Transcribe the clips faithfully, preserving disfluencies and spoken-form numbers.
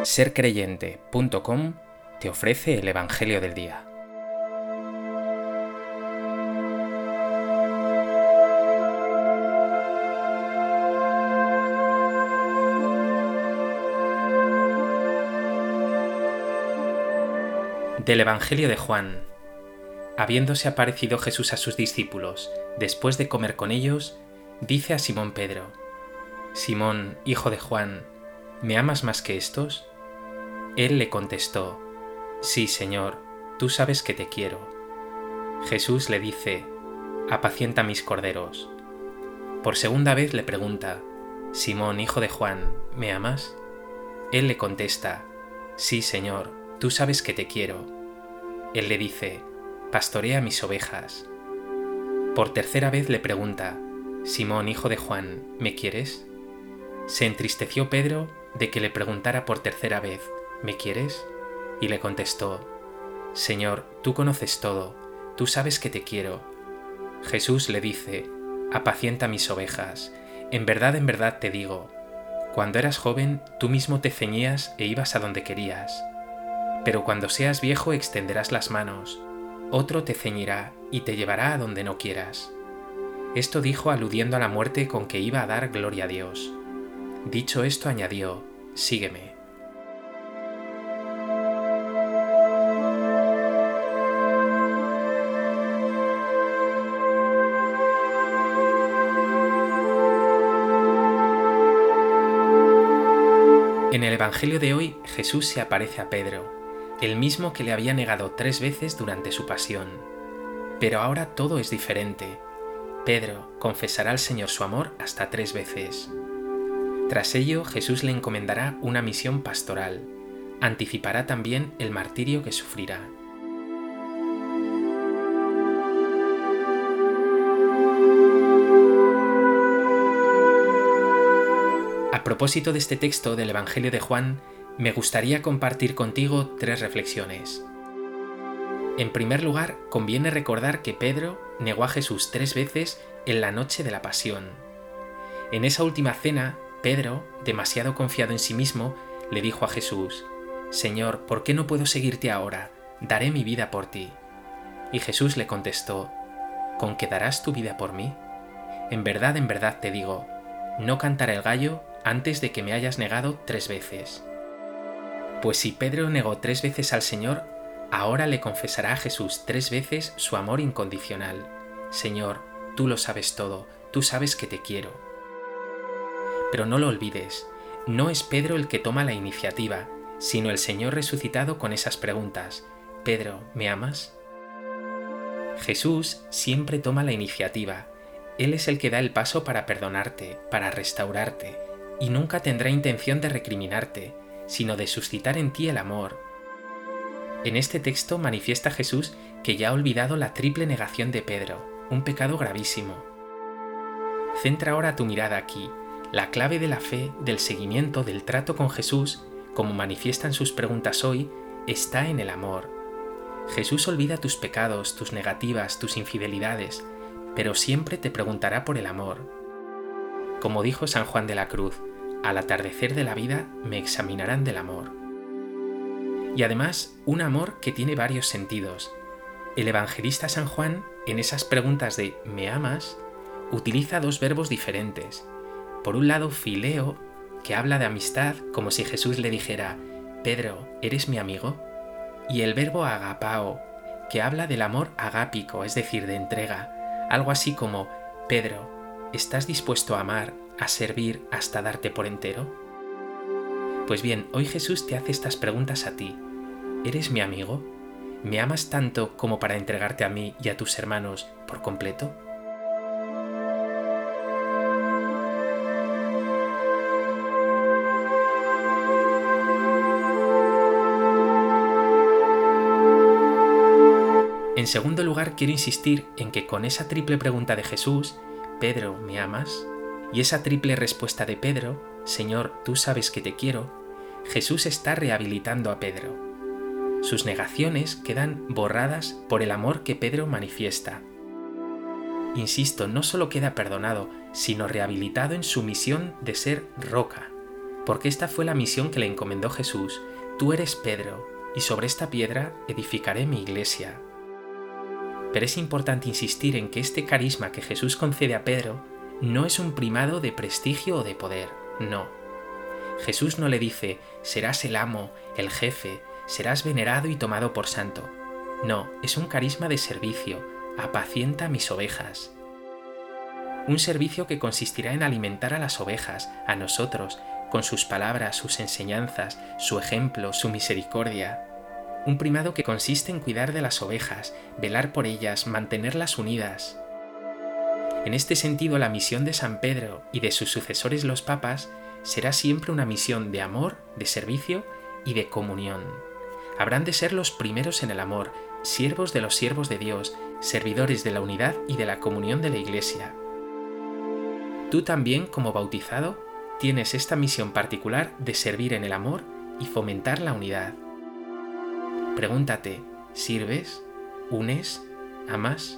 ser creyente punto com te ofrece el Evangelio del Día. Del Evangelio de Juan. Habiéndose aparecido Jesús a sus discípulos, después de comer con ellos, dice a Simón Pedro: Simón, hijo de Juan, ¿me amas más que estos? Él le contestó: Sí, Señor, tú sabes que te quiero. Jesús le dice: Apacienta mis corderos. Por segunda vez le pregunta: Simón, hijo de Juan, ¿me amas? Él le contesta: Sí, Señor, tú sabes que te quiero. Él le dice: Pastorea mis ovejas. Por tercera vez le pregunta: Simón, hijo de Juan, ¿me quieres? Se entristeció Pedro de que le preguntara por tercera vez: ¿me quieres? Y le contestó: Señor, tú conoces todo, tú sabes que te quiero. Jesús le dice: Apacienta mis ovejas. En verdad, en verdad te digo, cuando eras joven tú mismo te ceñías e ibas a donde querías. Pero cuando seas viejo extenderás las manos, otro te ceñirá y te llevará a donde no quieras. Esto dijo aludiendo a la muerte con que iba a dar gloria a Dios. Dicho esto añadió: Sígueme. En el Evangelio de hoy, Jesús se aparece a Pedro, el mismo que le había negado tres veces durante su pasión. Pero ahora todo es diferente. Pedro confesará al Señor su amor hasta tres veces. Tras ello, Jesús le encomendará una misión pastoral. Anticipará también el martirio que sufrirá. A propósito de este texto del Evangelio de Juan, me gustaría compartir contigo tres reflexiones. En primer lugar, conviene recordar que Pedro negó a Jesús tres veces en la noche de la pasión. En esa última cena, Pedro, demasiado confiado en sí mismo, le dijo a Jesús: Señor, ¿por qué no puedo seguirte ahora? Daré mi vida por ti. Y Jesús le contestó: ¿Con qué darás tu vida por mí? En verdad, en verdad te digo, no cantará el gallo antes de que me hayas negado tres veces. Pues si Pedro negó tres veces al Señor, ahora le confesará a Jesús tres veces su amor incondicional. Señor, tú lo sabes todo, tú sabes que te quiero. Pero no lo olvides, no es Pedro el que toma la iniciativa, sino el Señor resucitado con esas preguntas: Pedro, ¿me amas? Jesús siempre toma la iniciativa. Él es el que da el paso para perdonarte, para restaurarte, y nunca tendrá intención de recriminarte, sino de suscitar en ti el amor. En este texto manifiesta Jesús que ya ha olvidado la triple negación de Pedro, un pecado gravísimo. Centra ahora tu mirada aquí. La clave de la fe, del seguimiento, del trato con Jesús, como manifiestan sus preguntas hoy, está en el amor. Jesús olvida tus pecados, tus negativas, tus infidelidades, pero siempre te preguntará por el amor. Como dijo San Juan de la Cruz: al atardecer de la vida me examinarán del amor. Y además, un amor que tiene varios sentidos. El evangelista San Juan, en esas preguntas de ¿me amas?, utiliza dos verbos diferentes. Por un lado, fileo, que habla de amistad, como si Jesús le dijera: Pedro, ¿eres mi amigo? Y el verbo agapao, que habla del amor agápico, es decir, de entrega, algo así como: Pedro, ¿estás dispuesto a amar, a servir hasta darte por entero? Pues bien, hoy Jesús te hace estas preguntas a ti. ¿Eres mi amigo? ¿Me amas tanto como para entregarte a mí y a tus hermanos por completo? En segundo lugar, quiero insistir en que con esa triple pregunta de Jesús: Pedro, ¿me amas?, y esa triple respuesta de Pedro: Señor, tú sabes que te quiero, Jesús está rehabilitando a Pedro. Sus negaciones quedan borradas por el amor que Pedro manifiesta. Insisto, no solo queda perdonado, sino rehabilitado en su misión de ser roca. porque esta fue la misión que le encomendó Jesús. Tú eres Pedro, y sobre esta piedra edificaré mi iglesia. Pero es importante insistir en que este carisma que Jesús concede a Pedro no es un primado de prestigio o de poder, no. Jesús no le dice, serás el amo, el jefe, serás venerado y tomado por santo. No, es un carisma de servicio, apacienta mis ovejas. Un servicio que consistirá en alimentar a las ovejas, a nosotros, con sus palabras, sus enseñanzas, su ejemplo, su misericordia. Un primado que consiste en cuidar de las ovejas, velar por ellas, mantenerlas unidas. En este sentido, la misión de San Pedro y de sus sucesores los papas será siempre una misión de amor, de servicio y de comunión. Habrán de ser los primeros en el amor, siervos de los siervos de Dios, servidores de la unidad y de la comunión de la Iglesia. Tú también, como bautizado, tienes esta misión particular de servir en el amor y fomentar la unidad. Pregúntate, ¿sirves? ¿Unes? ¿Amas?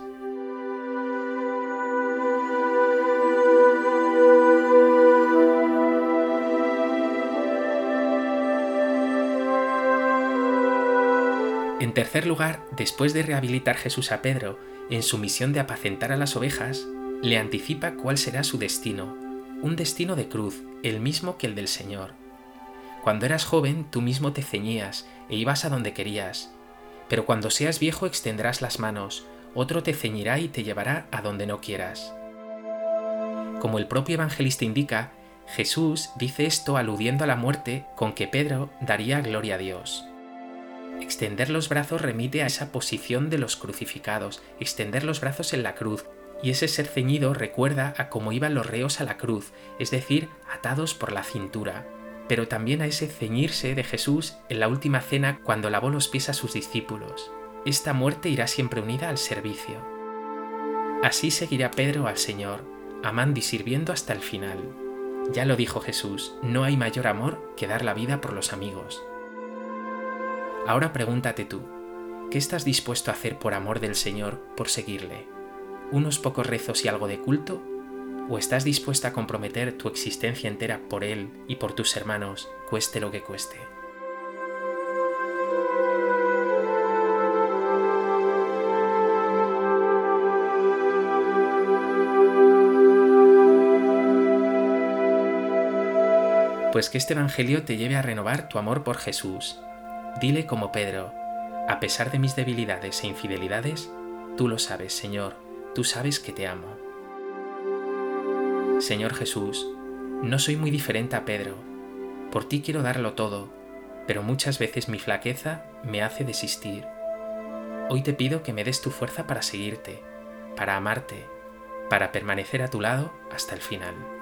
En tercer lugar, después de rehabilitar Jesús a Pedro en su misión de apacentar a las ovejas, le anticipa cuál será su destino, un destino de cruz, el mismo que el del Señor. Cuando eras joven, tú mismo te ceñías e ibas a donde querías, pero cuando seas viejo extenderás las manos, otro te ceñirá y te llevará a donde no quieras. Como el propio evangelista indica, Jesús dice esto aludiendo a la muerte con que Pedro daría gloria a Dios. Extender los brazos remite a esa posición de los crucificados, extender los brazos en la cruz, y ese ser ceñido recuerda a cómo iban los reos a la cruz, es decir, atados por la cintura, pero también a ese ceñirse de Jesús en la última cena cuando lavó los pies a sus discípulos. Esta muerte irá siempre unida al servicio. Así seguirá Pedro al Señor, amando y sirviendo hasta el final. Ya lo dijo Jesús, no hay mayor amor que dar la vida por los amigos. Ahora pregúntate tú, ¿qué estás dispuesto a hacer por amor del Señor, por seguirle? ¿Unos pocos rezos y algo de culto? ¿O estás dispuesta a comprometer tu existencia entera por Él y por tus hermanos, cueste lo que cueste? Pues que este Evangelio te lleve a renovar tu amor por Jesús. Dile como Pedro, a pesar de mis debilidades e infidelidades, tú lo sabes, Señor, tú sabes que te amo. Señor Jesús, no soy muy diferente a Pedro, por ti quiero darlo todo, pero muchas veces mi flaqueza me hace desistir. Hoy te pido que me des tu fuerza para seguirte, para amarte, para permanecer a tu lado hasta el final.